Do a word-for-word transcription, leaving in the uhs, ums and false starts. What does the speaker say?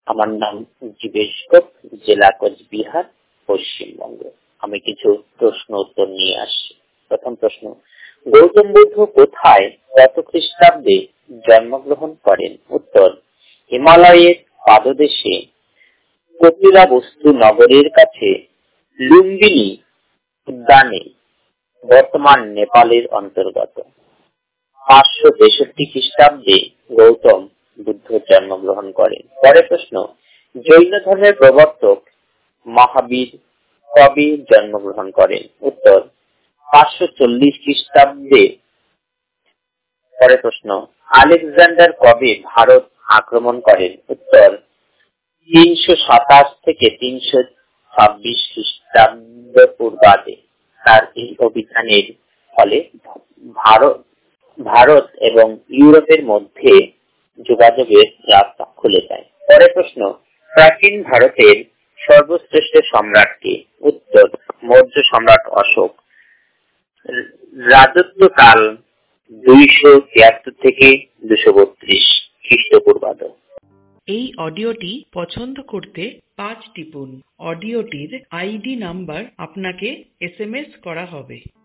আমার নাম জীবেশ গোপ, জেলা কোচবিহার, পশ্চিমবঙ্গ। আমি কিছু প্রশ্ন উত্তর নিয়ে আসছি। প্রথম প্রশ্ন, গৌতম বুদ্ধ কোথায় কত খ্রিস্টাব্দে জন্মগ্রহণ করেন? উত্তর, হিমালয়ের পাদদেশে কপিলাবস্তু নগরের কাছে লুম্বিনী উদ্যানে, বর্তমান নেপালের অন্তর্গত। পাঁচশো তেষট্টি খ্রিস্টাব্দে গৌতম বুদ্ধ জন্মগ্রহণ করেন। পরের প্রশ্ন, জৈন ধর্মের প্রবর্তক মহাবীর কবে জন্মগ্রহণ করেন? উত্তর, পাঁচশো চল্লিশ খ্রিস্টাব্দে। পরের প্রশ্ন, আলেকজান্ডার কবে ভারত আক্রমণ করেন? উত্তর, তিনশো সাতাশ থেকে তিনশো ছাব্বিশ খ্রিস্টাব্দ পূর্বাদে। তার এই অভিযানের ফলে ভারত ভারত এবং ইউরোপের মধ্যে যোগাযোগের রাস্তা খুলে যায়। পরের প্রশ্ন, প্রাচীন ভারতের সর্বশ্রেষ্ঠ সম্রাট কে? উত্তর, মৌর্য সম্রাট অশোক। রাজত্বকাল দুইশো তিয়াত্তর থেকে দুশো বত্রিশ খ্রিস্টপূর্বাদ। এই অডিওটি পছন্দ করতে পাঁচ টিপুন। অডিওটির আইডি নাম্বার আপনাকে এস এম এস করা হবে।